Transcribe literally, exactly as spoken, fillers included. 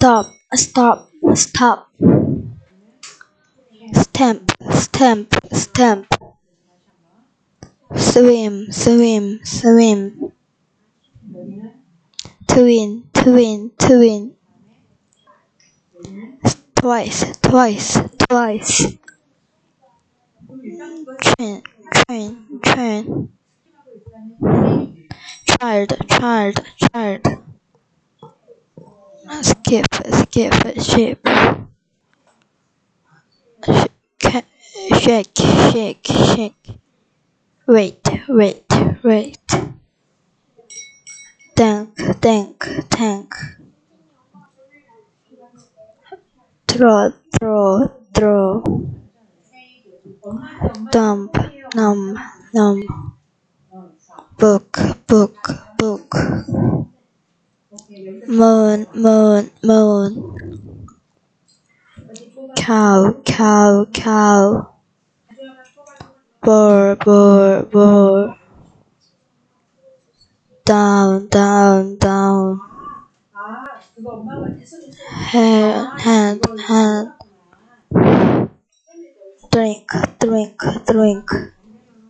stop, stop, stop, stamp, stamp, stamp, swim, swim, swim, twin, twin, twin, twice, twice, twice, train, train, train, child, child, child, skip, skip, ship, Sh- shake, shake, shake, wait, wait, wait, tank, tank, tank, throw, throw, throw, dump, num, num, book, book, book, moon, moon, moon, cow, cow, cow, boar, boar, boar, down, down, down, hand, hand, hand, drink, drink, drink,